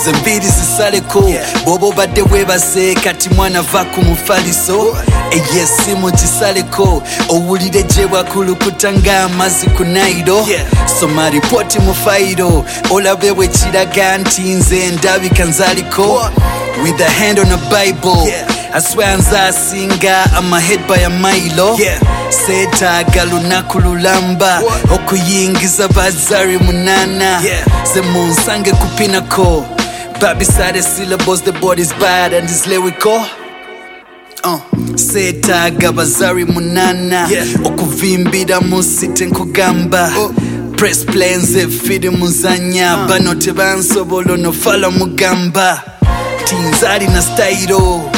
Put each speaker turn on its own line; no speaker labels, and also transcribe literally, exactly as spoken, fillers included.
zembiri zisaleko bobo badde webase kati mwana va ku mufaliso eyesimu gisaleko owulire gye bwakulukuta ng'amazzi ku nairo soma ripoti mu fayiro olabe bwe kiraga nti nze ndabika nzaliko with a hand on a Bible I swear nzasinga I'm ahead by a mile seetaaga lunaku lulamba okuyingiza bazari munana ze munsange ku pinnacle babisade syllables the body's bad and is lyrical uh. seetaaga bazari munana okuvimbira mu site nkugamba press planes efiri muzanya bano tebansobola nofala mugamba tinzali na style